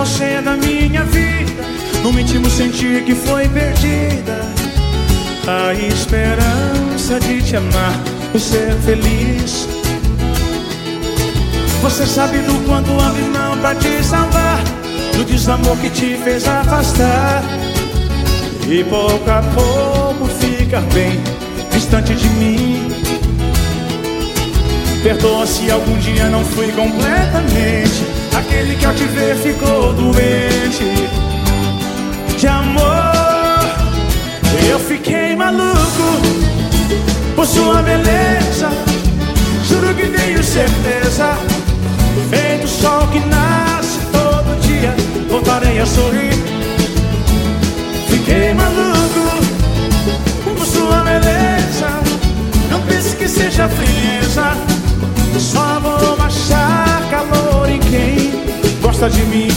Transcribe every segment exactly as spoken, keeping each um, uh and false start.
você da minha vida. No íntimo senti que foi perdida a esperança de te amar e ser feliz. Você sabe do quanto abri mão pra te salvar, do desamor que te fez afastar, e pouco a pouco ficar bem distante de mim. Perdoa se algum dia não fui completamente aquele que ao te ver ficou doente de amor. Eu fiquei maluco por sua beleza, juro que tenho certeza, feito o sol que nasce todo dia, voltarei a sorrir. Fiquei maluco por sua beleza, não pense que seja frieza, só vou achar calor em quem gosta de mim.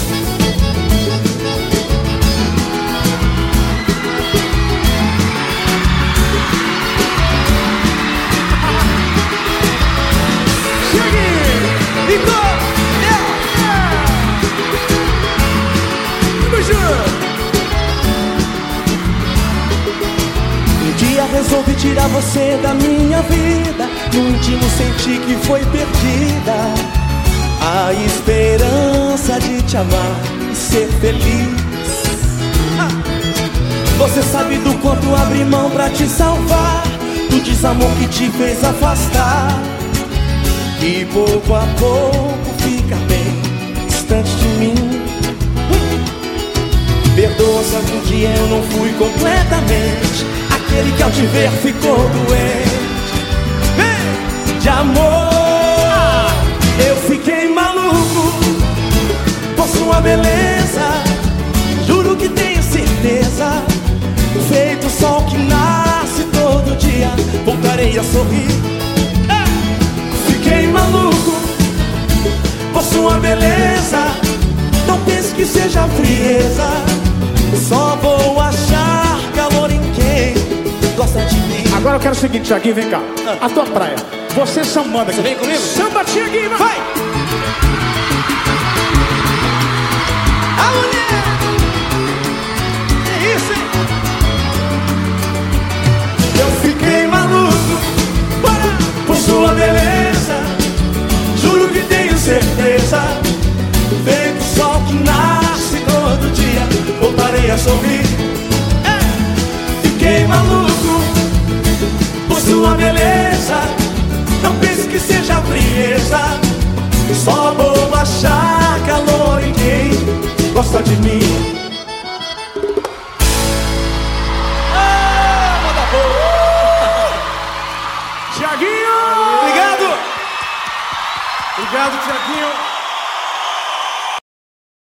Um dia resolvi tirar você da minha vida, no íntimo senti que foi perdida a esperança de te amar e ser feliz. Você sabe do quanto abri mão pra te salvar, do desamor que te fez afastar, e pouco a pouco fica bem distante de mim. Perdoa se algum dia eu não fui completamente aquele que ao te ver ficou doente de amor. Eu fiquei maluco por sua beleza, juro que tenho certeza, feito o sol que nasce todo dia, voltarei a sorrir. Fiquei maluco por sua beleza, não pense que seja frieza, só vou achar calor em quem gosta de mim. Agora eu quero o seguinte, Thiaguinho, vem cá. Ah. A tua praia, você sambando aqui. Você vem comigo? Samba, Thiaguinho, vai! Vai! A mulher! É isso, hein? Eu fiquei maluco por sua beleza, juro que tenho certeza, feito o sol que nasce todo dia, voltarei a sorrir. Fiquei maluco por sua beleza, não pense que seja frieza, só vou achar calor em quem gosta de mim. Ah, Botafogo! Thiaguinho! Obrigado! Obrigado, Thiaguinho.